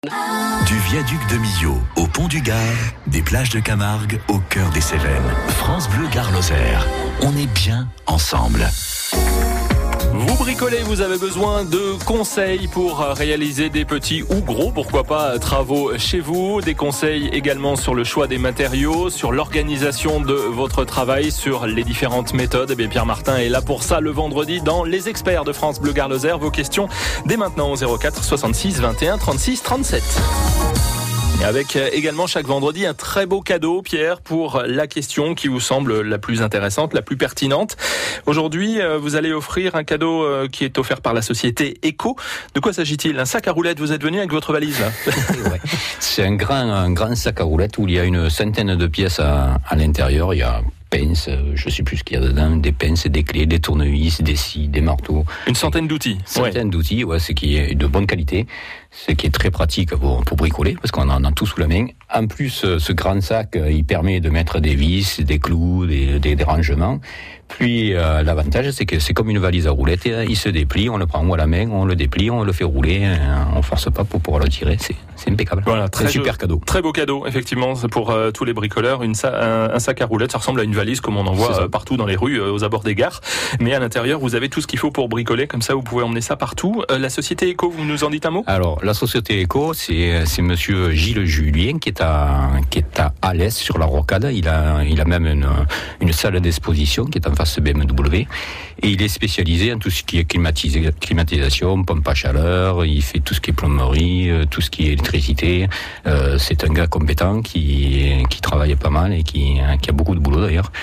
Du viaduc de Millau au pont du Gard, des plages de Camargue au cœur des Cévennes. France Bleu Gard-Lozère, on est bien ensemble. Vous bricolez, vous avez besoin de conseils pour réaliser des petits ou gros, pourquoi pas, travaux chez vous. Des conseils également sur le choix des matériaux, sur l'organisation de votre travail, sur les différentes méthodes. Eh bien, Pierre Martin est là pour ça le vendredi dans Les Experts de France Bleu Gard-Lozère. Vos questions dès maintenant au 04 66 21 36 37. Et avec également chaque vendredi un très beau cadeau, Pierre, pour la question qui vous semble la plus intéressante, la plus pertinente. Aujourd'hui, vous allez offrir un cadeau qui est offert par la société Eco. De quoi s'agit-il ? Un sac à roulettes, vous êtes venu avec votre valise là. Ouais. C'est un grand sac à roulettes où il y a une centaine de pièces à l'intérieur. Il y a pinces, je sais plus ce qu'il y a dedans, des pinces, des clés, des tournevis, des scies, des marteaux. Une centaine d'outils. D'outils, ouais, ce qui est de bonne qualité, ce qui est très pratique pour bricoler, parce qu'on en a tout sous la main. En plus, ce grand sac, il permet de mettre des vis, des clous, des rangements. Puis l'avantage, c'est que c'est comme une valise à roulettes, il se déplie, on le prend à la main, on le déplie, on le fait rouler, on force pas pour pouvoir le tirer, c'est impeccable. Voilà, c'est un super cadeau. Très beau cadeau, effectivement, c'est pour tous les bricoleurs, un sac à roulettes, ça ressemble à une valise comme on en voit partout dans les rues, aux abords des gares, mais à l'intérieur, vous avez tout ce qu'il faut pour bricoler, comme ça vous pouvez emmener ça partout. La société Eco, vous nous en dites un mot ? Alors, la société Eco, c'est monsieur Gilles Julien qui est à Alès sur la Rocade. Il a même une salle d'exposition qui est en face BMW, et il est spécialisé en tout ce qui est climatisation, pompe à chaleur, il fait tout ce qui est plomberie, tout ce qui est électricité. C'est un gars compétent qui travaille pas mal et qui a beaucoup de boulot d'ailleurs.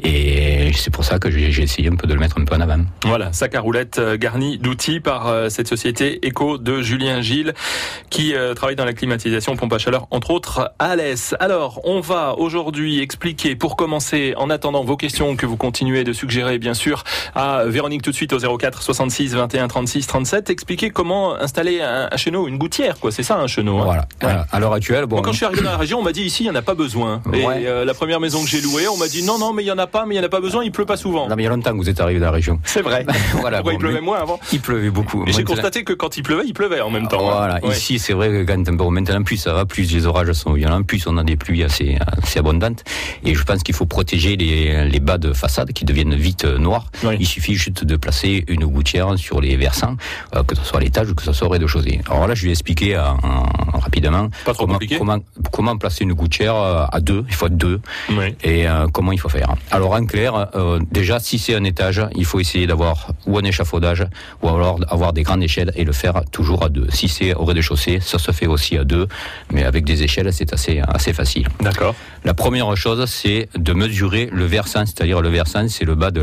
Et c'est pour ça que j'ai essayé un peu de le mettre un peu en avant. Voilà, sac à roulettes garni d'outils par cette société Eco de Julien Gilles qui travaille dans la climatisation, pompe à chaleur, entre autres à Alès. Alors, on va aujourd'hui expliquer, pour commencer, en attendant vos questions que vous continuez de suggérer, bien sûr, à Véronique tout de suite au 04 66 21 36 37, expliquer comment installer un chenot, une gouttière, quoi. C'est ça, un chenot. Voilà. Voilà. À l'heure actuelle, bon. Moi, quand je suis arrivé dans la région, on m'a dit ici, il n'y en a pas besoin. Ouais. Et la première maison que j'ai louée, on m'a dit non, mais il y en a pas, mais il n'y en a pas besoin, il pleut pas souvent. Non, mais il y a longtemps que vous êtes arrivé dans la région. C'est vrai. Voilà, Pourquoi il pleuvait moins avant ? Il pleuvait beaucoup. Et j'ai constaté que quand il pleuvait en même temps. Voilà. Hein. Ici, c'est vrai que maintenant, plus ça va, plus les orages sont violents, plus on a des pluies assez abondantes. Et je pense qu'il faut protéger les bas de façade qui deviennent vite noirs. Oui. Il suffit juste de placer une gouttière sur les versants, que ce soit à l'étage ou que ce soit au rez-de-chaussée. Alors là, je vais expliquer rapidement comment placer une gouttière à deux. Il faut être deux. Oui. Et comment il faut faire. Alors en clair, déjà, si c'est un étage, il faut essayer d'avoir ou un échafaudage ou alors avoir des grandes échelles et le faire toujours à deux. Si c'est au rez-de-chaussée, ça se fait aussi à deux, mais avec des échelles, c'est assez facile. D'accord. La première chose, c'est de mesurer le versant, c'est-à-dire le versant, c'est le bas de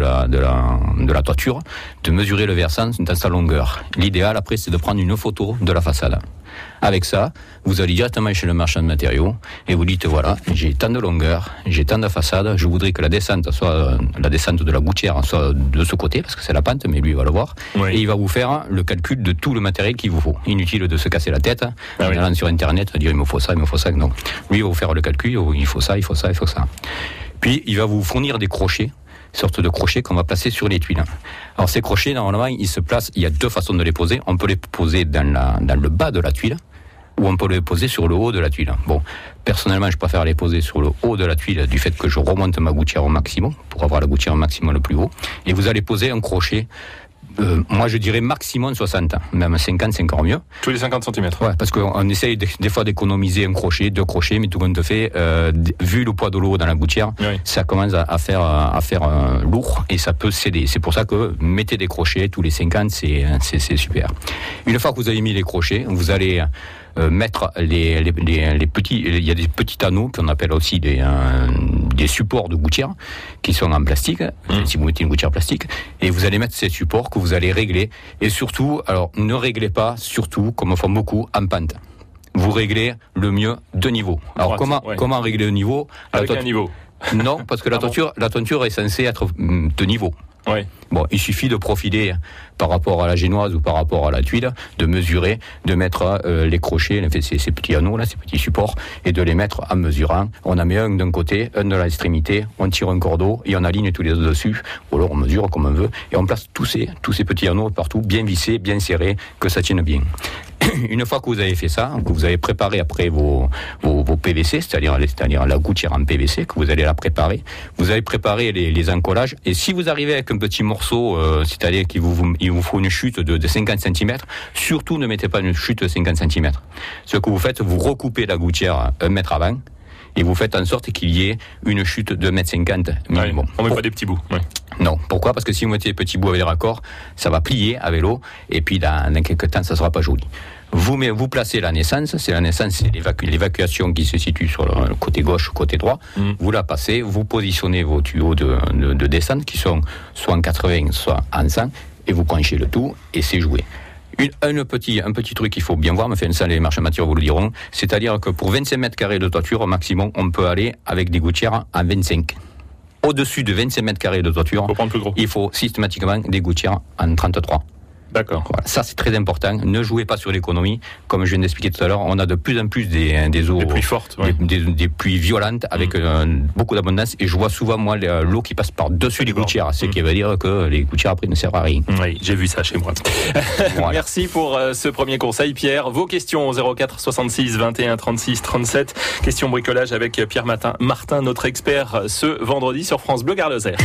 la toiture, de mesurer le versant dans sa longueur. L'idéal, après, c'est de prendre une photo de la façade. Avec ça, vous allez directement chez le marchand de matériaux et vous dites voilà, j'ai tant de longueur, j'ai tant de façade, je voudrais que la descente soit la descente de la gouttière soit de ce côté parce que c'est la pente, mais lui il va le voir. Oui. Et il va vous faire le calcul de tout le matériel qu'il vous faut. Inutile de se casser la tête en allant sur internet dire il me faut ça. Non, lui il va vous faire le calcul, il faut ça. Puis il va vous fournir des crochets. Sorte de crochets qu'on va placer sur les tuiles. Alors ces crochets, normalement, ils se placent, il y a deux façons de les poser. On peut les poser dans le bas de la tuile, ou on peut les poser sur le haut de la tuile. Bon, personnellement, je préfère les poser sur le haut de la tuile, du fait que je remonte ma gouttière au maximum, pour avoir la gouttière au maximum le plus haut. Et vous allez poser un crochet, moi je dirais maximum 60, même 50 c'est encore mieux. Tous les 50 cm. Ouais, parce qu'on essaye des fois d'économiser un crochet, deux crochets, mais tout compte fait, vu le poids de l'eau dans la gouttière, oui. Ça commence à faire lourd et ça peut céder. C'est pour ça que mettez des crochets tous les 50, c'est super. Une fois que vous avez mis les crochets, vous allez mettre les petits, il y a des petits anneaux qu'on appelle aussi des supports de gouttière qui sont en plastique, si vous mettez une gouttière plastique, et vous allez mettre ces supports que vous allez régler, et surtout, alors ne réglez pas, surtout, comme font beaucoup, en pente. Vous réglez le mieux de niveau. Alors comment régler le niveau ? Avec un niveau. Non, parce que la toiture est censée être de niveau. Oui. Bon, il suffit de profiler par rapport à la génoise ou par rapport à la tuile, de mesurer, de mettre les crochets, ces petits anneaux là, ces petits supports, et de les mettre en mesurant. On en met un d'un côté, un de l'extrémité, on tire un cordeau et on aligne tous les deux dessus, ou alors on mesure comme on veut, et on place tous ces petits anneaux partout, bien vissés, bien serrés, que ça tienne bien. Une fois que vous avez fait ça, que vous avez préparé après vos PVC, c'est-à-dire la gouttière en PVC, que vous allez la préparer, vous allez préparer les encollages. Et si vous arrivez avec un petit morceau, c'est-à-dire qu'il vous faut une chute de 50 cm, surtout ne mettez pas une chute de 50 cm. Ce que vous faites, vous recoupez la gouttière 1 mètre avant, et vous faites en sorte qu'il y ait une chute de 1,50 m minimum. On ne met pas des petits bouts. Ouais. Non. Pourquoi ? Parce que si vous mettez des petits bouts avec les raccords, ça va plier avec l'eau, et puis dans quelques temps, ça ne sera pas joli. Vous placez la naissance, c'est l'évacuation qui se situe sur le côté gauche, côté droit. Vous la passez, vous positionnez vos tuyaux de descente qui sont soit en 80, soit en 100, et vous branchez le tout, et c'est joué. Un petit truc qu'il faut bien voir, mais ça les marchands matières vous le diront, c'est-à-dire que pour 25 mètres carrés de toiture, au maximum, on peut aller avec des gouttières en 25. Au-dessus de 25 mètres carrés de toiture, il faut systématiquement des gouttières en 33. D'accord. Voilà, ça c'est très important. Ne jouez pas sur l'économie. Comme je viens d'expliquer tout à l'heure, on a de plus en plus des eaux, des pluies fortes, ouais. des pluies violentes avec beaucoup d'abondance. Et je vois souvent moi l'eau qui passe par-dessus les gouttières, ce qui veut dire que les gouttières après ne servent à rien. Oui, j'ai vu ça chez moi. Voilà. Merci pour ce premier conseil, Pierre. Vos questions au 04 66 21 36 37. Question bricolage avec Pierre Martin, notre expert ce vendredi sur France Bleu Gard Lozère.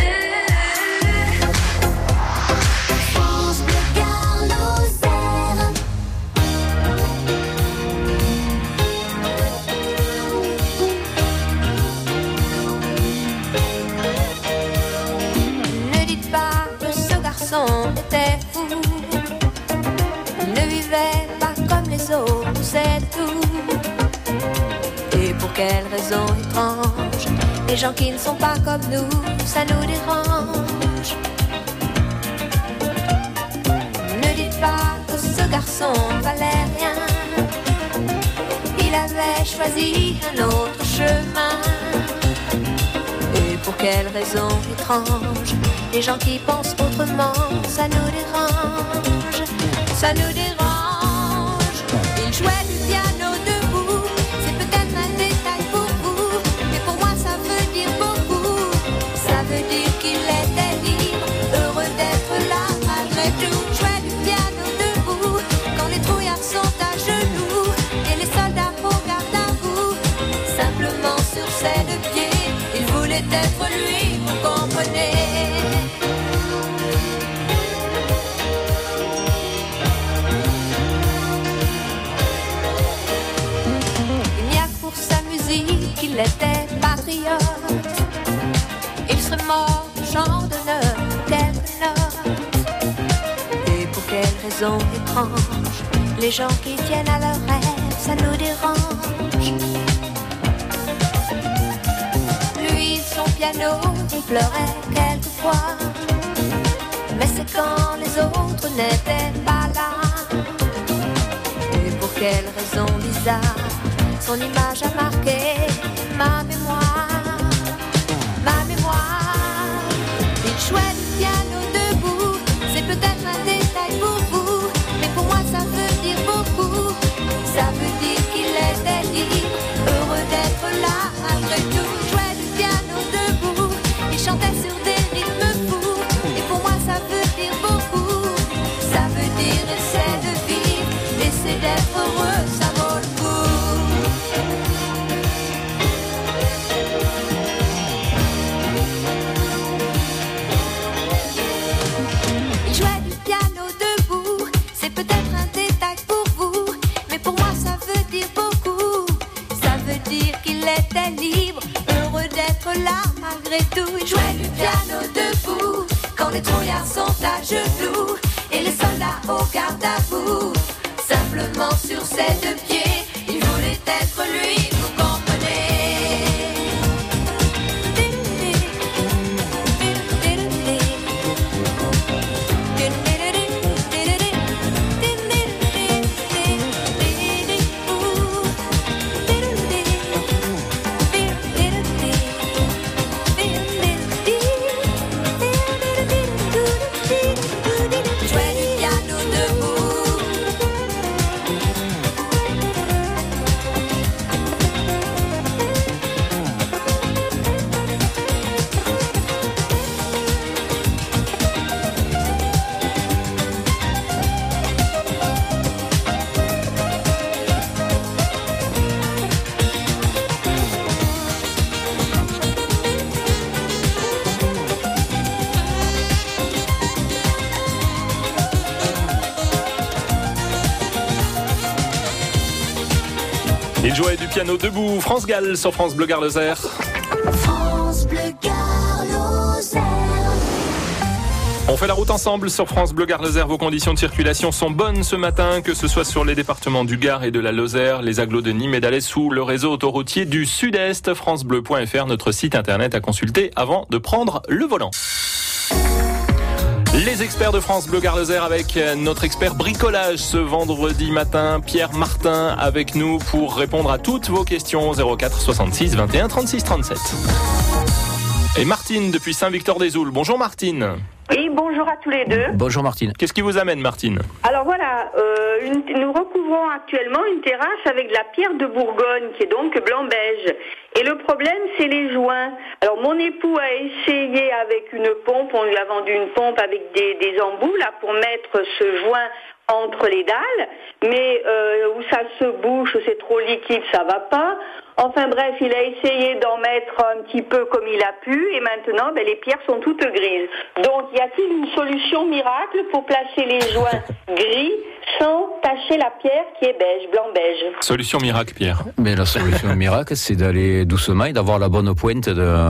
Était fou, il ne vivait pas comme les autres, c'est tout. Et pour quelle raison étrange, les gens qui ne sont pas comme nous, ça nous dérange. Ne dites pas que ce garçon valait rien, il avait choisi un autre chemin. Et pour quelle raison étrange, les gens qui pensent autrement, ça nous dérange, ça nous dérange. Il jouait du piano debout, c'est peut-être un détail pour vous, mais pour moi ça veut dire beaucoup. Ça veut dire qu'il était libre, heureux d'être là malgré tout. Jouait du piano debout, quand les trouillards sont à genoux, et les soldats regardent à vous, simplement sur ses deux pieds. Il voulait être lui, vous comprenez. Il était patriote, il serait mort de champ d'honneur, quelque note. Et pour quelle raison étrange, les gens qui tiennent à leurs rêves, ça nous dérange. Lui, son piano, il pleurait quelquefois, mais c'est quand les autres n'étaient pas là. Et pour quelle raison bizarre, son image a marqué ma mémoire, ma mémoire. Il jouait du piano debout, c'est peut-être un détail pour vous, mais pour moi ça veut dire beaucoup. Ça veut dire qu'il était libre, heureux d'être là malgré tout. Il jouait du piano debout, il chantait sur des rythmes fous, et pour moi ça veut dire beaucoup. Ça veut dire essaie de vivre, essaie d'être heureux, ça vaut le coup. Libre, heureux d'être là malgré tout. Il jouait du piano debout, quand les trouillards sont à genoux, et les soldats au garde à vous, simplement sur ses deux pieds. Il voulait être lui, vous comprenez. Il jouait du piano debout. France Gall sur France Bleu Gard Lozère. France Bleu Gard Lozère. On fait la route ensemble sur France Bleu Gard Lozère. Vos conditions de circulation sont bonnes ce matin, que ce soit sur les départements du Gard et de la Lozère, les agglos de Nîmes et d'Alès ou le réseau autoroutier du Sud-Est. francebleu.fr, notre site internet à consulter avant de prendre le volant. Les experts de France Bleu Gard Lozère avec notre expert bricolage ce vendredi matin, Pierre Martin, avec nous pour répondre à toutes vos questions. 04 66 21 36 37. Et Martine depuis Saint-Victor-des-Oules. Bonjour Martine. Oui, bonjour à tous les deux. Bonjour Martine. Qu'est-ce qui vous amène Martine? Alors voilà, nous recouvrons actuellement une terrasse avec de la pierre de Bourgogne qui est donc blanc-beige. Et le problème, c'est les joints. Alors mon époux a essayé avec une pompe, on lui a vendu une pompe avec des embouts là pour mettre ce joint entre les dalles, mais où ça se bouche, c'est trop liquide, ça va pas. Enfin bref, il a essayé d'en mettre un petit peu comme il a pu et maintenant les pierres sont toutes grises. Donc y a-t-il une solution miracle pour placer les joints gris sans tacher la pierre qui est beige, blanc-beige? Solution miracle Pierre. Mais la solution miracle, c'est d'aller doucement et d'avoir la bonne pointe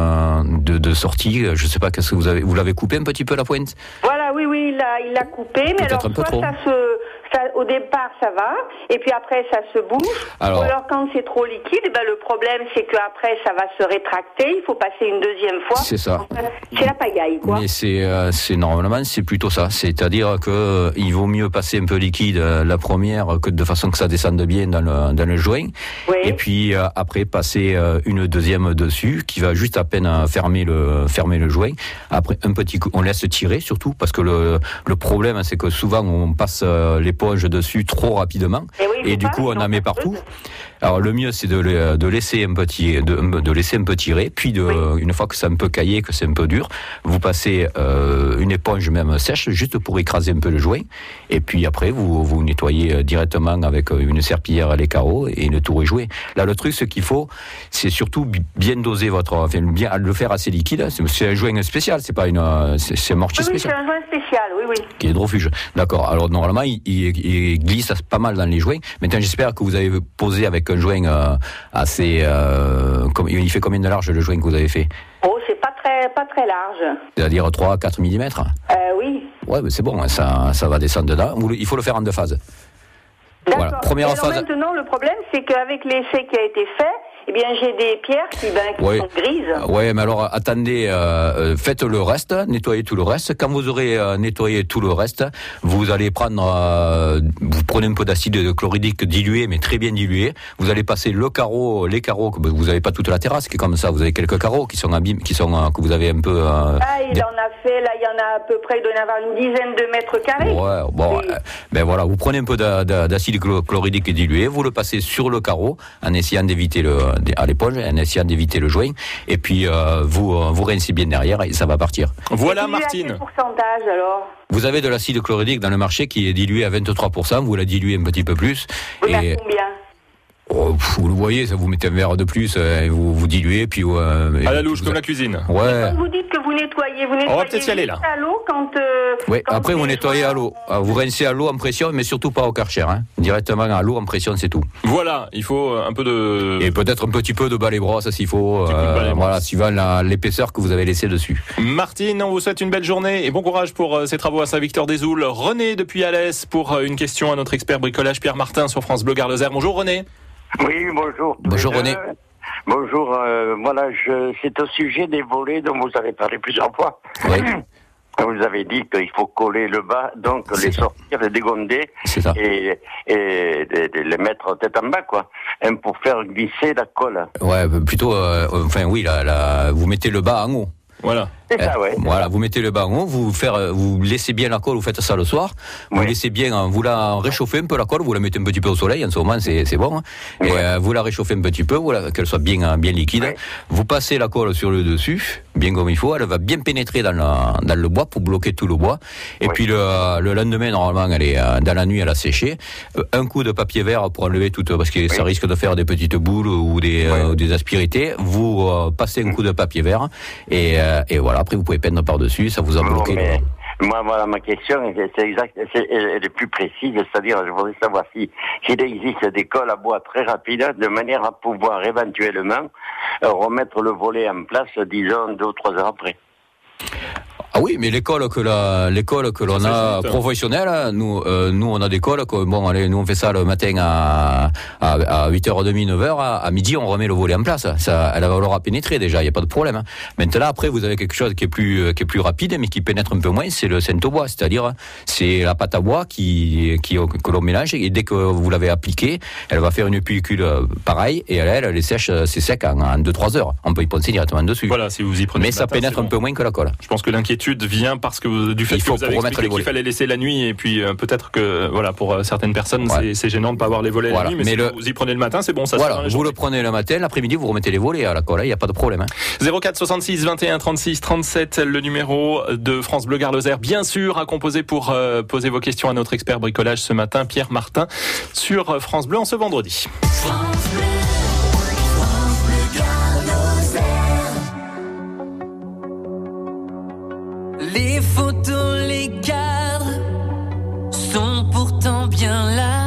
de sortie. Je sais pas, qu'est-ce que vous l'avez coupé un petit peu la pointe? Voilà, oui, il l'a coupé, mais peut-être alors un peu soit trop. au départ ça va, et puis après ça se bouge. Alors, ou alors quand c'est trop liquide, le problème c'est qu'après ça va se rétracter, il faut passer une deuxième fois. C'est ça. Enfin, c'est la pagaille, quoi. Mais c'est normalement c'est plutôt ça. C'est-à-dire que il vaut mieux passer un peu liquide la première que de façon que ça descende bien dans le joint. Oui. Et puis après passer une deuxième dessus qui va juste à peine fermer le joint. Après un petit coup, on laisse tirer surtout parce que le problème c'est que souvent on passe l'éponge dessus trop rapidement et du coup on en met partout. Alors le mieux c'est de laisser un peu tirer, puis une fois que c'est un peu caillé, que c'est un peu dur, vous passez une éponge même sèche juste pour écraser un peu le joint, et puis après vous nettoyez directement avec une serpillière les carreaux et le tour est joué. Là le truc ce qu'il faut c'est surtout bien doser bien le faire assez liquide. C'est un joint spécial, c'est pas c'est un mortier spécial. Oui, c'est un joint spécial, oui. Qui est hydrofuge. D'accord. Alors normalement il glisse pas mal dans les joints. Maintenant j'espère que vous avez posé avec un joint assez. Il fait combien de large le joint que vous avez fait? Oh, c'est pas très large. C'est-à-dire 3-4 mm? Oui. Ouais, mais c'est bon, ça va descendre dedans. Il faut le faire en deux phases. D'accord. Voilà. Première alors phase. maintenant, le problème, c'est qu'avec l'essai qui a été fait, j'ai des pierres qui sont grises. Ouais, mais alors attendez, faites le reste, nettoyez tout le reste. Quand vous aurez nettoyé tout le reste, vous allez vous prenez un peu d'acide chlorhydrique dilué, mais très bien dilué. Vous allez passer les carreaux, que vous n'avez pas toute la terrasse qui est comme ça. Vous avez quelques carreaux qui sont abîmés, que vous avez un peu. Il y en a à peu près, il doit y en avoir une dizaine de mètres carrés. Ouais, bon, oui. Ben voilà, vous prenez un peu d'acide chlorhydrique dilué, vous le passez sur le carreau en essayant d'éviter à l'éponge, en essayant d'éviter le joint, et puis vous rincez bien derrière et ça va partir. Voilà et Martine. Quel pourcentage alors? Vous avez de l'acide chlorhydrique dans le marché qui est dilué à 23%, vous la diluez un petit peu plus. Oui, mais combien? Vous le voyez, ça vous mettez un verre de plus, vous diluez, puis à la louche, comme la cuisine. Ouais. Quand vous dites que vous nettoyez on va peut-être y aller là. À l'eau quand. Oui, quand après vous nettoyez à l'eau. Vous rincez à l'eau en pression, mais surtout pas au Karcher. Directement à l'eau en pression, c'est tout. Voilà, il faut un peu de. Et peut-être un petit peu de balai brosse s'il faut. Voilà, suivant l'épaisseur que vous avez laissé dessus. Martine, on vous souhaite une belle journée et bon courage pour ces travaux à Saint-Victor-des-Oules. René depuis Alès pour une question à notre expert bricolage Pierre Martin sur France Bleu Gard Lozère. Bonjour René. Oui, bonjour. Bonjour René. Bonjour, voilà, c'est au sujet des volets dont vous avez parlé plusieurs fois. Oui. Vous avez dit qu'il faut coller le bas, donc les sortir, les dégonder et les mettre tête en bas, quoi. Pour faire glisser la colle. Ouais, plutôt, vous mettez le bas en haut. Voilà. C'est ça, ouais. Voilà, vous mettez le bas en haut, vous laissez bien la colle, vous faites ça le soir, vous laissez bien, vous la réchauffez un peu la colle, vous la mettez un petit peu au soleil, en ce moment c'est bon, et vous la réchauffez un petit peu, qu'elle soit bien liquide, vous passez la colle sur le dessus, bien comme il faut, elle va bien pénétrer dans le bois pour bloquer tout le bois, et puis le lendemain, normalement, elle est, dans la nuit, elle a séché, un coup de papier vert pour enlever tout, parce que ça risque de faire des petites boules ou des aspérités, vous passez un coup de papier vert, et voilà. Après, vous pouvez peindre par-dessus, ça vous a bloqué. Moi, voilà, ma question, c'est exact, elle est plus précise, c'est-à-dire, je voudrais savoir s'il existe des cols à bois très rapides, de manière à pouvoir éventuellement remettre le volet en place, disons, 2 ou 3 heures après. Ah oui, mais l'école que l'on a professionnelle, nous on a des cols que bon allez, nous on fait ça le matin à 8h30, 9h, à midi on remet le volet en place. Ça, elle aura pénétré déjà, il y a pas de problème. Maintenant après vous avez quelque chose qui est plus rapide mais qui pénètre un peu moins, c'est le cento bois, c'est-à-dire c'est la pâte à bois que l'on mélange et dès que vous l'avez appliquée, elle va faire une pellicule pareille et elle est sèche, c'est sec en 2-3 heures. On peut y penser directement dessus. Voilà, si vous y prenez. Mais ça pénètre un peu moins que la colle. Je pense que l'inquiétude vient parce que du fait que vous avez expliqué qu'il fallait laisser la nuit et puis peut-être que voilà pour certaines personnes c'est gênant de ne pas avoir les volets la nuit, mais si vous y prenez le matin c'est bon, ça voilà, vous le prenez le matin, l'après-midi vous remettez les volets à la colle, il n'y a pas de problème. 04 66 21 36 37 le numéro de France Bleu Gare Lozère, bien sûr à composer pour poser vos questions à notre expert bricolage ce matin, Pierre Martin, sur France Bleu en ce vendredi. Les photos, les cadres sont pourtant bien là,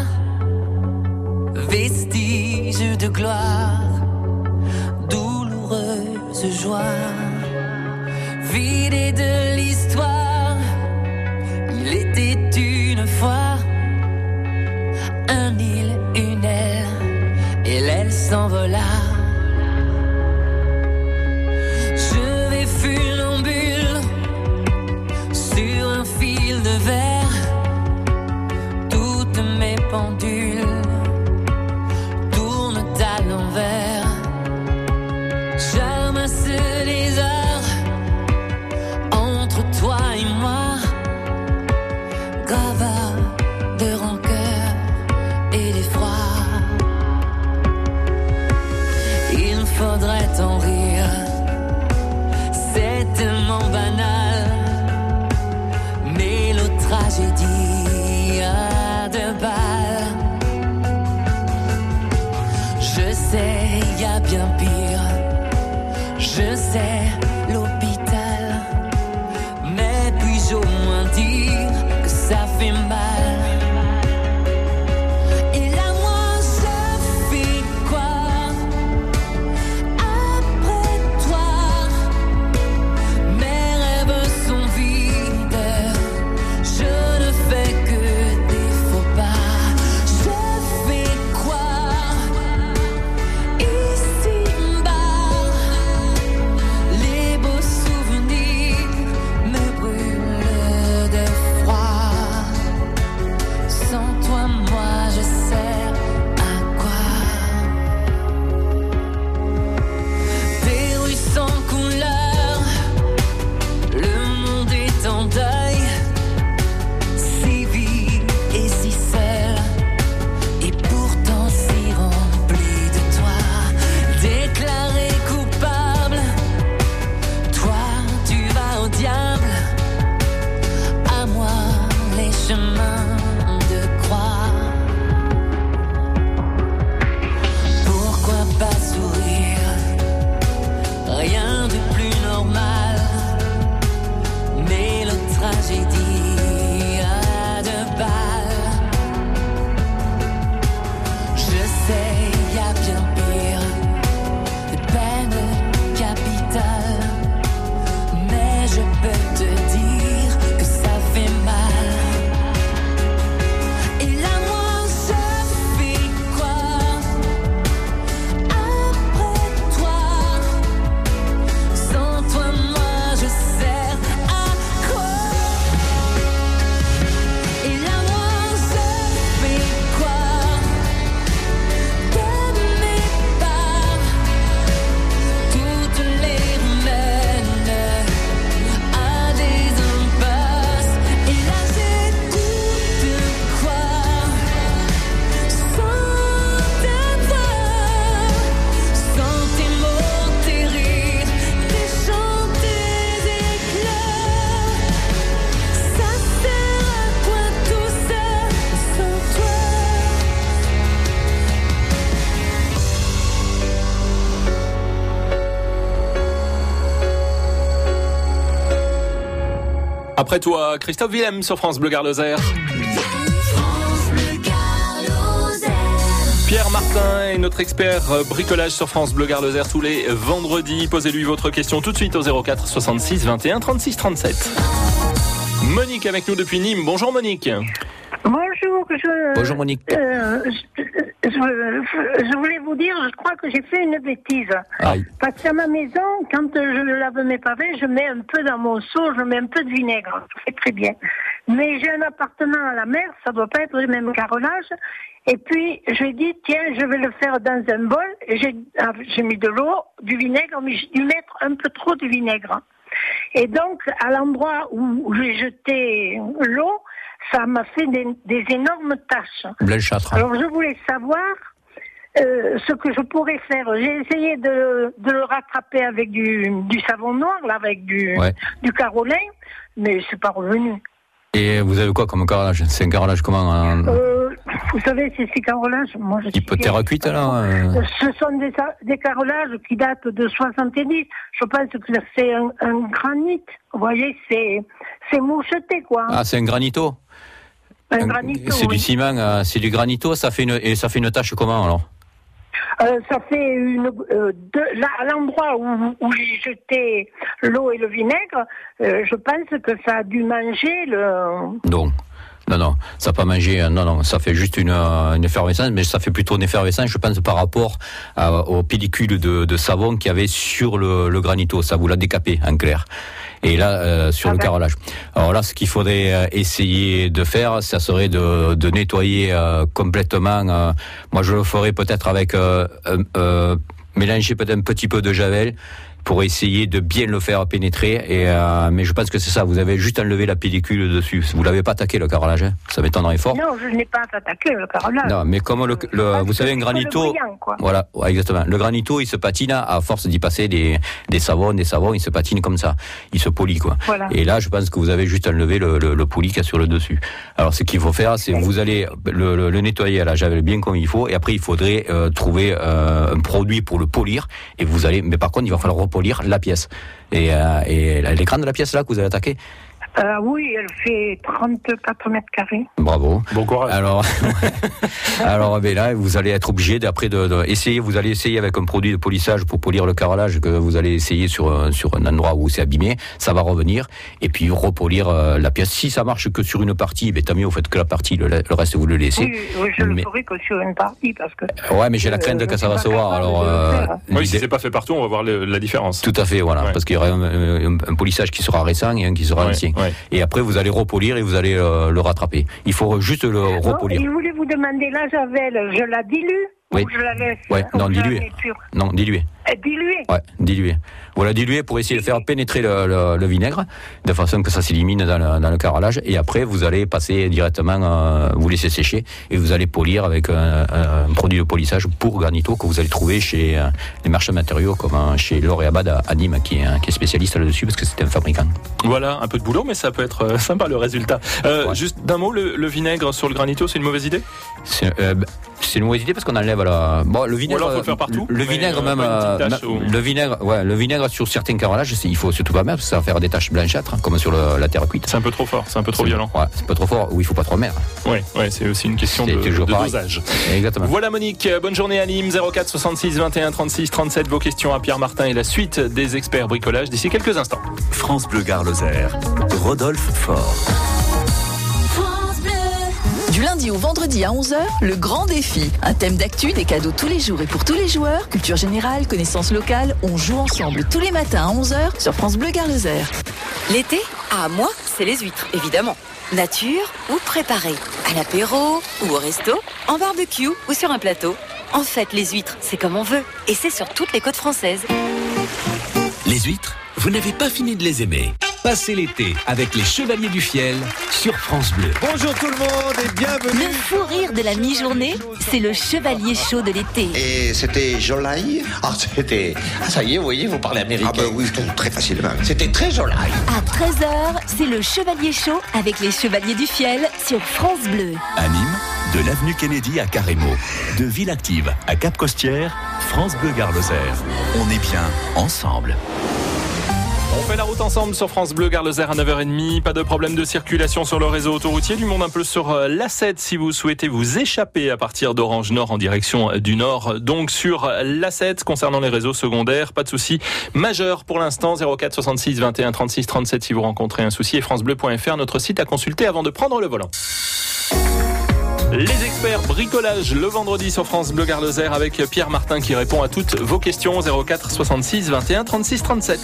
vestiges de gloire, douloureuse joie, vidée de l'histoire. Il était une fois un île, une aile, et l'aile s'envola. Je vais funambule sur un fil de verre, toutes mes pendules tournent à l'envers. J'amasse les heures entre toi et moi, gravat de rancœur et d'effroi. Il faudrait en rire, c'est tellement banal. Tragédie à 2 balles. Je sais, y a bien pire. Je sais, l'hôpital. Mais puis-je au moins dire que ça fait mal? Et là, moi, je fais quoi après toi? Mes rêves sont vides. Je ne fais que des faux pas. Je fais quoi ici-bas? Les beaux souvenirs me brûlent de froid. Après toi, Christophe Willem sur France Bleu Gard Lozère. Pierre Martin est notre expert bricolage sur France Bleu Gard Lozère tous les vendredis. Posez-lui votre question tout de suite au 04 66 21 36 37. Monique avec nous depuis Nîmes. Bonjour Monique. Bonjour. Bonjour Monique. Je voulais vous dire, je crois que j'ai fait une bêtise. Aïe. Parce qu'à ma maison, quand je lave mes pavés, je mets un peu dans mon seau, je mets un peu de vinaigre. Ça fait très bien. Mais j'ai un appartement à la mer, ça doit pas être le même carrelage. Et puis, j'ai dit, tiens, je vais le faire dans un bol. Et j'ai mis de l'eau, du vinaigre, mais j'ai dû mettre un peu trop de vinaigre. Et donc, à l'endroit où j'ai jeté l'eau, ça m'a fait des énormes taches. Blanchâtre. Alors, je voulais savoir ce que je pourrais faire. J'ai essayé de le rattraper avec du savon noir, là, avec du carolin, mais c'est pas revenu. Et vous avez quoi comme carrelage? C'est un carrelage comment Vous savez, ces carrelages, moi je type terre cuite là Ce sont des carrelages qui datent de 70. Je pense que c'est un granit. Vous voyez, c'est moucheté, quoi. Ah, c'est un granito. Un granito. C'est du ciment, c'est du granito. Ça fait une tache comment alors? Ça fait à l'endroit où j'ai jeté l'eau et le vinaigre, je pense que ça a dû manger le... Non, ça n'a pas mangé, non, ça fait juste une effervescence, mais ça fait plutôt une effervescence, je pense, par rapport aux pellicules de savon qu'il y avait sur le granito, ça vous l'a décapé en clair. Et là, sur le carrelage. Alors là, ce qu'il faudrait essayer de faire, ça serait de nettoyer complètement. Moi, je le ferais peut-être avec mélanger peut-être un petit peu de javel pour essayer de bien le faire pénétrer. Mais je pense que c'est ça. Vous avez juste enlevé la pellicule dessus. Vous l'avez pas attaqué le carrelage, hein. Ça m'étonnerait fort. Non, je n'ai pas attaqué le carrelage. Non, mais comme vous savez, un granito. Brillant, quoi. Voilà, ouais, exactement. Le granito, il se patine à force d'y passer des savons, il se patine comme ça. Il se polit, quoi. Voilà. Et là, je pense que vous avez juste enlevé le poli qu'il y a sur le dessus. Alors, ce qu'il faut faire, c'est vous allez le nettoyer à la javel bien comme il faut, et après, il faudrait trouver un produit pour le polir. Et vous allez, mais par contre, il va falloir repolir la pièce. Et l'écran de la pièce là que vous allez attaquer. Oui, elle fait 34 mètres carrés. Bravo. Bon courage. Alors ben là, vous allez être obligé d'après essayer. Vous allez essayer avec un produit de polissage pour polir le carrelage que vous allez essayer sur un endroit où c'est abîmé. Ça va revenir et puis repolir la pièce. Si ça marche que sur une partie, ben tant mieux. Vous faites que la partie. Le reste vous le laissez. Oui, je le ferai que sur une partie parce que. Ouais, mais j'ai la crainte que ça va se voir. Alors. Oui, si c'est pas fait partout, on va voir la différence. Tout à fait, voilà, parce qu'il y aura un polissage qui sera récent et un qui sera ancien. Ouais. Et après, vous allez repolir et vous allez le rattraper. Il faut juste le repolir. Je voulais vous demander, la javel, je la dilue ou je la laisse? Non, diluer. Non, diluer. Diluer? Ouais, diluer. Vous la diluez pour essayer de faire pénétrer le vinaigre, de façon que ça s'élimine dans le carrelage. Et après, vous allez passer directement, vous laissez sécher, et vous allez polir avec un produit de polissage pour granito que vous allez trouver chez les marchands de matériaux, comme chez Laure et Abad à Nîmes, qui est spécialiste là-dessus, parce que c'est un fabricant. Voilà, un peu de boulot, mais ça peut être sympa le résultat. Juste d'un mot, le vinaigre sur le granito, c'est une mauvaise idée? C'est une mauvaise idée parce qu'on enlève le vinaigre. Ou alors faut le faire partout. Le vinaigre même. Le vinaigre sur certains carrelages, il faut surtout pas mettre parce que ça va faire des taches blanchâtres, comme sur la terre cuite. C'est un peu trop fort, c'est un peu trop violent. Ouais, c'est un peu trop fort, ou il faut pas trop mettre. Ouais, c'est aussi une question de dosage. Exactement. Voilà Monique, bonne journée à Nîmes, 04 66 21 36 37, vos questions à Pierre Martin et la suite des experts bricolage d'ici quelques instants. France Bleu Gard Lozère, Rodolphe Faure. Du lundi au vendredi à 11h, le grand défi. Un thème d'actu, des cadeaux tous les jours et pour tous les joueurs. Culture générale, connaissances locales. On joue ensemble tous les matins à 11h sur France Bleu Gard Lozère. L'été, moi, c'est les huîtres, évidemment. Nature ou préparée. À l'apéro ou au resto. En barbecue ou sur un plateau. En fait, les huîtres, c'est comme on veut. Et c'est sur toutes les côtes françaises. Les huîtres, vous n'avez pas fini de les aimer. Passez l'été avec les Chevaliers du Fiel sur France Bleu. Bonjour tout le monde et bienvenue. Le fou rire de la mi-journée, c'est le chevalier chaud de l'été. Et c'était joli. Ça y est, vous voyez, vous parlez américain. Ah oui, très facilement. C'était très joli. À 13h, c'est le chevalier chaud avec les Chevaliers du Fiel sur France Bleu. À Nîmes, de l'avenue Kennedy à Carrémo, de Ville-Active à Cap-Costière, France Bleu Gard Lozère. On est bien ensemble. On fait la route ensemble sur France Bleu Gare Lozère à 9h30. Pas de problème de circulation sur le réseau autoroutier. Du monde un peu sur l'A7 si vous souhaitez vous échapper à partir d'Orange Nord en direction du Nord. Donc sur l'A7, concernant les réseaux secondaires, pas de souci majeur pour l'instant. 04 66 21 36 37 si vous rencontrez un souci. Et francebleu.fr, notre site à consulter avant de prendre le volant. Les experts bricolage le vendredi sur France Bleu Gare Lozère avec Pierre Martin qui répond à toutes vos questions. 04 66 21 36 37.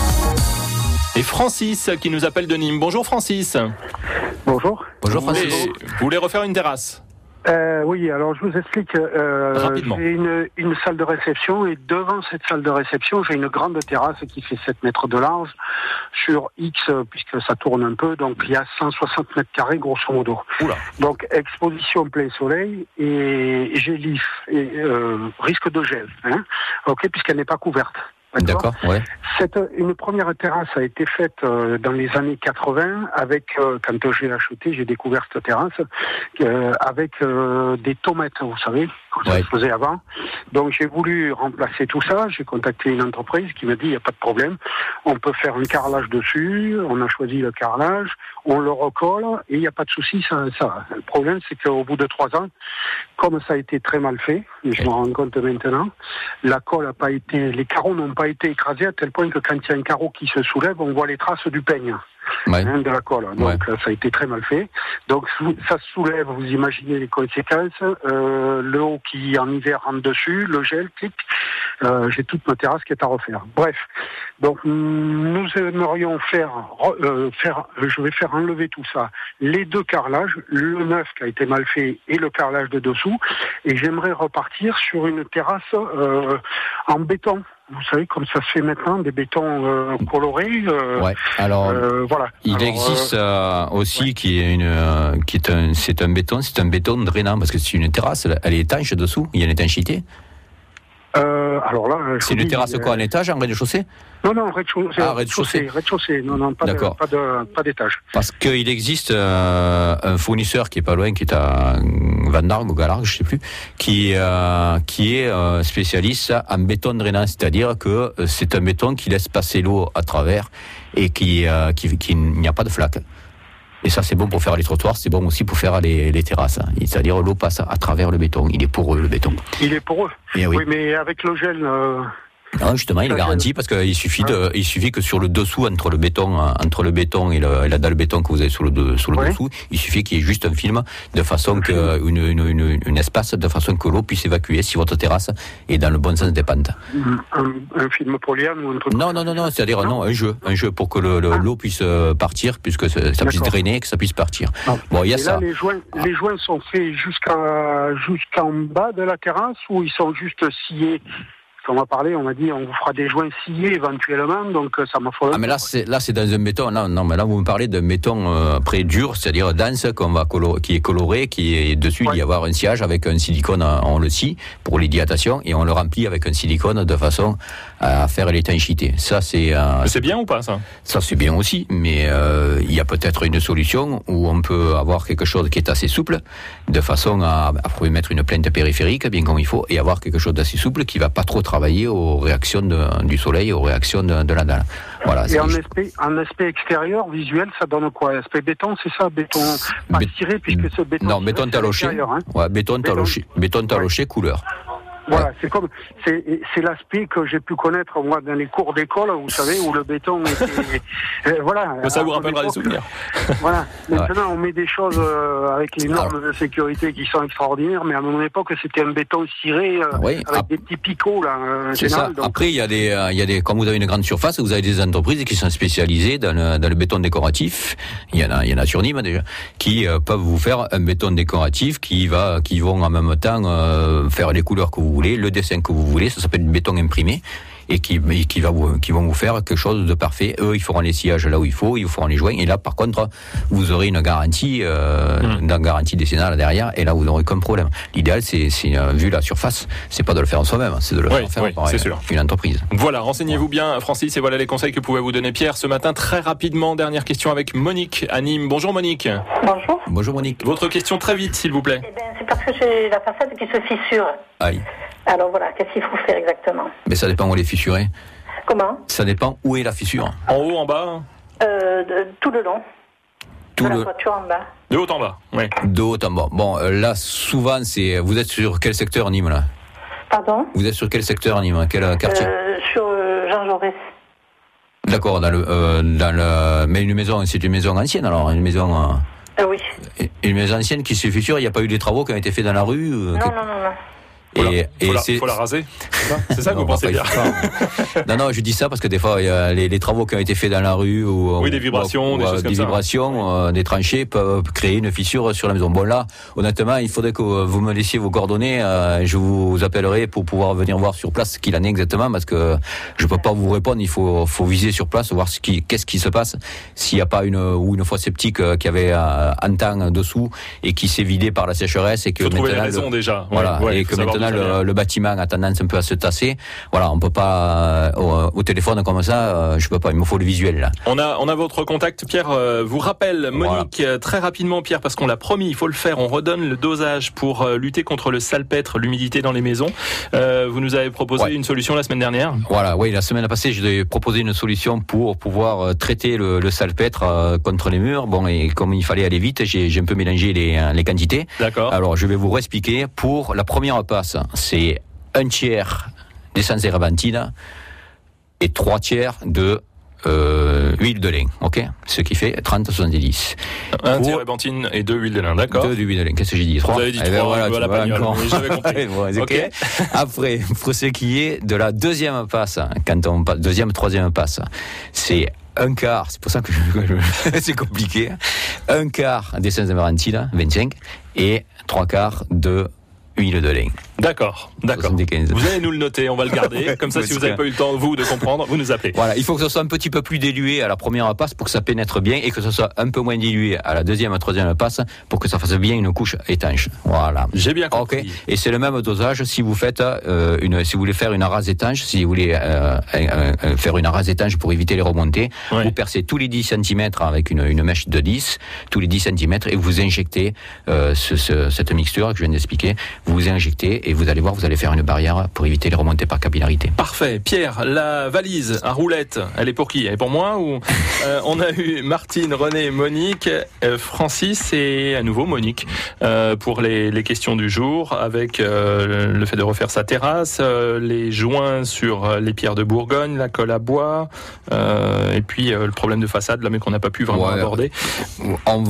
Et Francis qui nous appelle de Nîmes. Bonjour Francis. Bonjour. Bonjour Francis. Vous voulez refaire une terrasse ? Oui, alors je vous explique. Rapidement. J'ai une salle de réception et devant cette salle de réception, j'ai une grande terrasse qui fait 7 mètres de large sur X, puisque ça tourne un peu, donc il y a 160 mètres carrés grosso modo. Oula. Donc exposition plein soleil et gélif, et risque de gel, puisqu'elle n'est pas couverte. D'accord, ouais. Une première terrasse a été faite dans les années 80 avec, quand j'ai acheté, j'ai découvert cette terrasse, avec des tomates, vous savez, comme ça se faisait avant. Donc j'ai voulu remplacer tout ça, j'ai contacté une entreprise qui m'a dit il n'y a pas de problème, on peut faire un carrelage dessus, on a choisi le carrelage, on le recolle et il n'y a pas de souci, ça. Le problème c'est qu'au bout de 3 ans, comme ça a été très mal fait, et je me rends compte maintenant, la colle n'a pas été, les carreaux n'ont pas été écrasés à tel point que quand il y a un carreau qui se soulève, on voit les traces du peigne. De la colle. Donc ça a été très mal fait. Donc ça se soulève, vous imaginez les conséquences. Le haut qui en hiver rentre dessus, le gel, clic. J'ai toute ma terrasse qui est à refaire. Bref, donc nous aimerions je vais faire enlever tout ça. Les 2 carrelages, le neuf qui a été mal fait et le carrelage de dessous. Et j'aimerais repartir sur une terrasse en béton. Vous savez, comme ça se fait maintenant, des bétons colorés. Alors, voilà. Il existe aussi c'est un béton drainant parce que c'est une terrasse, elle est étanche dessous, il y a une étanchéité. Alors là, c'est une terrasse quoi, en étage, en rez-de-chaussée ? Non, rez-de-chaussée. Rez-de-chaussée. Non, pas d'étage. Parce qu'il existe un fournisseur qui est pas loin, qui est à Vandargue ou Galargue, je sais plus, qui est spécialiste en béton drainant, c'est-à-dire que c'est un béton qui laisse passer l'eau à travers et qui n'y a pas de flaque. Et ça, c'est bon pour faire les trottoirs, c'est bon aussi pour faire les terrasses. C'est-à-dire l'eau passe à travers le béton. Il est poreux, le béton. Il est poreux. Oui, mais avec le gel... Non, justement, il est garanti parce qu'il suffit que sur le dessous, entre le béton et la dalle béton que vous avez sur le dessous, il suffit qu'il y ait juste un film de façon que une espace de façon que l'eau puisse évacuer si votre terrasse est dans le bon sens des pentes. Un film polyane ou un truc? Non, c'est-à-dire un jeu pour que l'eau puisse partir, puisque ça puisse drainer, que ça puisse partir. Bon, il y a ça. Les joints sont faits jusqu'en bas de la terrasse ou ils sont juste sciés? On m'a parlé, on m'a dit on vous fera des joints sciés éventuellement, donc ça m'a fallu. Ah mais là c'est dans un béton, non mais là vous me parlez d'un béton dur, c'est-à-dire dense qui est coloré, qui est dessus il y avoir un sciage avec un silicone, on le scie pour les dilatations et on le remplit avec un silicone de façon à faire l'étanchéité. Ça c'est bien ou pas ça? Ça c'est bien aussi, mais il y a peut-être une solution où on peut avoir quelque chose qui est assez souple, de façon à pouvoir mettre une plainte périphérique bien comme il faut et avoir quelque chose d'assez souple qui va pas trop travailler aux réactions du soleil, aux réactions de la dalle. Voilà, et en aspect extérieur, visuel, ça donne quoi? Aspect béton, c'est ça? Béton pas ciré, puisque ce béton... Non, béton taloché. Béton taloché couleur. Voilà, c'est l'aspect que j'ai pu connaître moi dans les cours d'école, vous savez, où le béton était, voilà. Ça vous rappellera des souvenirs. Voilà. Maintenant, on met des choses avec les normes de sécurité qui sont extraordinaires, mais à mon époque, c'était un béton ciré avec des petits picots là. C'est ça. Donc... Après, il y a des, comme vous avez une grande surface, vous avez des entreprises qui sont spécialisées dans le béton décoratif. Il y en a sur Nîmes déjà, qui peuvent vous faire un béton décoratif qui vont en même temps faire les couleurs que vous voulez, le dessin que vous voulez, ça s'appelle du béton imprimé et qui vont vous faire quelque chose de parfait. Eux, ils feront les sciages là où il faut, ils vous feront les joints et là par contre, vous aurez une garantie garantie décennale derrière et là vous n'aurez aucun problème. L'idéal c'est vu la surface, c'est pas de le faire en soi-même, c'est de le faire par une entreprise. Voilà, renseignez-vous bien Francis et voilà les conseils que pouvait vous donner Pierre ce matin. Très rapidement, dernière question avec Monique à Nîmes. Bonjour Monique. Bonjour. Bonjour Monique. Votre question très vite s'il vous plaît. C'est parce que j'ai la façade qui se fissure. Aïe. Alors voilà, qu'est-ce qu'il faut faire exactement? Mais ça dépend où elle est fissurée. Comment? Ça dépend où est la fissure. En haut, en bas? Tout le long. Tout de la le... toiture en bas. De haut en bas, oui. De haut en bas. Bon, là, souvent, vous êtes sur quel secteur, Nîmes, là? Pardon? Vous êtes sur quel secteur, Nîmes? Quel quartier? Sur Jean Jaurès. D'accord, mais une maison, c'est une maison ancienne, alors? Une maison... Oui. Une maison ancienne qui se fissure, il n'y a pas eu des travaux qui ont été faits dans la rue? Non. Faut la raser. C'est ça que vous pensez bien? Non, je dis ça parce que des fois, il y a les travaux qui ont été faits dans la rue des vibrations, des choses comme ça. Des vibrations, des tranchées peuvent créer une fissure sur la maison. Bon, là, honnêtement, il faudrait que vous me laissiez vos coordonnées. Je vous appellerai pour pouvoir venir voir sur place ce qu'il en est exactement, parce que je peux pas vous répondre. Il faut viser sur place, voir qu'est-ce qui se passe. S'il n'y a pas une fosse septique qui avait un temps dessous et qui s'est vidée par la sécheresse et que faut trouver les raisons déjà. Voilà, et que maintenant le bâtiment a tendance un peu à se tasser. Voilà, on peut pas au téléphone comme ça, je peux pas. Il me faut le visuel là. On a votre contact. Pierre vous rappelle Monique très rapidement, Pierre, parce qu'on l'a promis, il faut le faire. On redonne le dosage pour lutter contre le salpêtre, l'humidité dans les maisons. Vous nous avez proposé une solution la semaine dernière. Voilà, oui, la semaine passée, je devais proposer une solution pour pouvoir traiter le salpêtre contre les murs. Bon, et comme il fallait aller vite, j'ai un peu mélangé les quantités. D'accord. Alors, je vais vous réexpliquer. Pour la première passe, c'est 1/3 d'essence térébenthine et 3/4 de huile de lin, ok? Ce qui fait 30-70. 1 térébenthine et 2 huiles de lin, d'accord? 2 d'huile de lin, qu'est-ce que j'ai dit? 3. Vous avez dit 3, voilà, la bagnole, j'avais compris. Bon, okay. Après, pour ce qui est de la deuxième passe, troisième passe, c'est 1/4, c'est pour ça que c'est compliqué, 1/4 d'essence térébenthine, 25, et 3/4 de huile de lin. D'accord. 75. Vous allez nous le noter, on va le garder. Comme ça, si vous n'avez pas eu le temps, vous, de comprendre, vous nous appelez. Voilà, il faut que ce soit un petit peu plus dilué à la première passe pour que ça pénètre bien et que ce soit un peu moins dilué à la deuxième, troisième passe pour que ça fasse bien une couche étanche. Voilà. J'ai bien compris. Okay. Et c'est le même dosage si vous faites si vous voulez faire une arase étanche, si vous voulez faire une arase étanche pour éviter les remontées, vous percez tous les 10 cm avec une mèche de 10, tous les 10 cm et vous injectez cette mixture que je viens d'expliquer, vous injectez et vous allez voir, vous allez faire une barrière pour éviter les remontées par capillarité. Parfait. Pierre, la valise à roulettes, elle est pour qui? Elle est pour moi ou on a eu Martine, René, Monique, Francis et à nouveau Monique pour les questions du jour avec le fait de refaire sa terrasse, les joints sur les pierres de Bourgogne, la colle à bois et puis le problème de façade là mais qu'on n'a pas pu vraiment aborder. On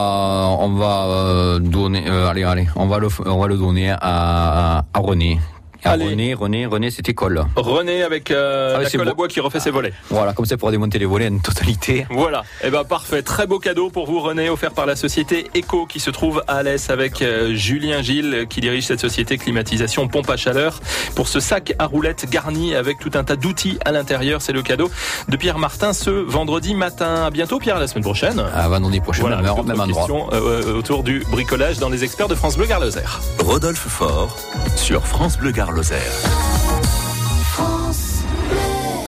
va donner on va le donner à René. René, c'était colle. René avec la colle à bois qui refait ses volets. Voilà, comme ça pour démonter les volets en totalité. Voilà, et parfait. Très beau cadeau pour vous, René, offert par la société Eco qui se trouve à Alès avec Julien Gilles qui dirige cette société climatisation pompe à chaleur. Pour ce sac à roulettes garni avec tout un tas d'outils à l'intérieur, c'est le cadeau de Pierre Martin ce vendredi matin. À bientôt, Pierre, la semaine prochaine. À vendredi prochain, voilà, même endroit. Autour du bricolage dans les experts de France Bleu Gare Lozère. Rodolphe Faure sur France Bleu Gare Lozère.